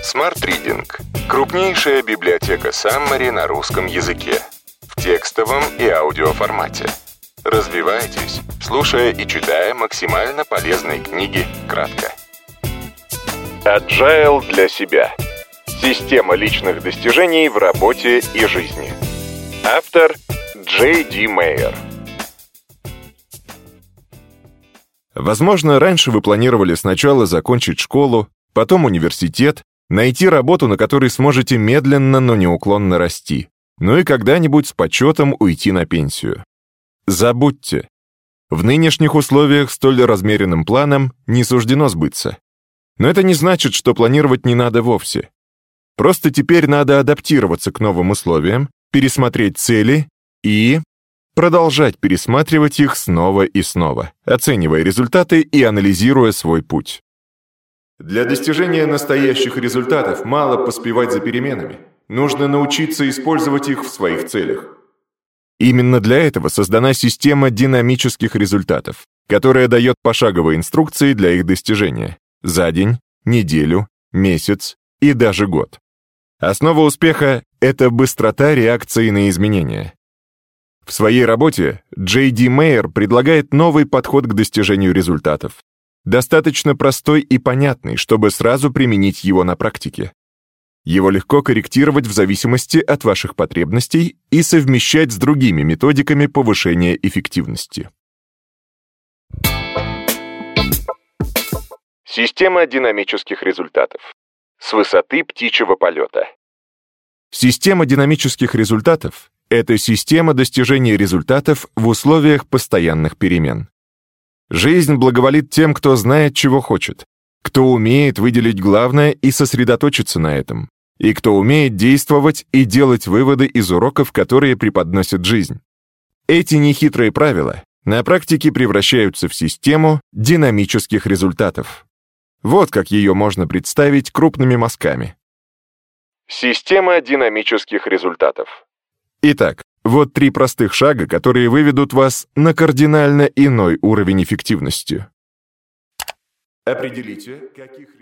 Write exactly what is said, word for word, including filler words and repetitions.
Smart Reading – крупнейшая библиотека Summary на русском языке в текстовом и аудиоформате. Развивайтесь, слушая и читая максимально полезные книги кратко. Agile для себя. Система личных достижений в работе и жизни. Автор Джей Ди Мейер. Возможно, раньше вы планировали сначала закончить школу, потом университет, найти работу, на которой сможете медленно, но неуклонно расти, ну и когда-нибудь с почетом уйти на пенсию. Забудьте. В нынешних условиях столь размеренным планом не суждено сбыться. Но это не значит, что планировать не надо вовсе. Просто теперь надо адаптироваться к новым условиям, пересмотреть цели и продолжать пересматривать их снова и снова, оценивая результаты и анализируя свой путь. Для достижения настоящих результатов мало поспевать за переменами. Нужно научиться использовать их в своих целях. Именно для этого создана система динамических результатов, которая дает пошаговые инструкции для их достижения за день, неделю, месяц и даже год. Основа успеха — это быстрота реакции на изменения. В своей работе Джей Ди Мейер предлагает новый подход к достижению результатов. Достаточно простой и понятный, чтобы сразу применить его на практике. Его легко корректировать в зависимости от ваших потребностей и совмещать с другими методиками повышения эффективности. Система динамических результатов. С высоты птичьего полета. Система динамических результатов — это система достижения результатов в условиях постоянных перемен. Жизнь благоволит тем, кто знает, чего хочет, кто умеет выделить главное и сосредоточиться на этом, и кто умеет действовать и делать выводы из уроков, которые преподносит жизнь. Эти нехитрые правила на практике превращаются в систему динамических результатов. Вот как ее можно представить крупными мазками. Система динамических результатов. Итак, вот три простых шага, которые выведут вас на кардинально иной уровень эффективности. Определите, каких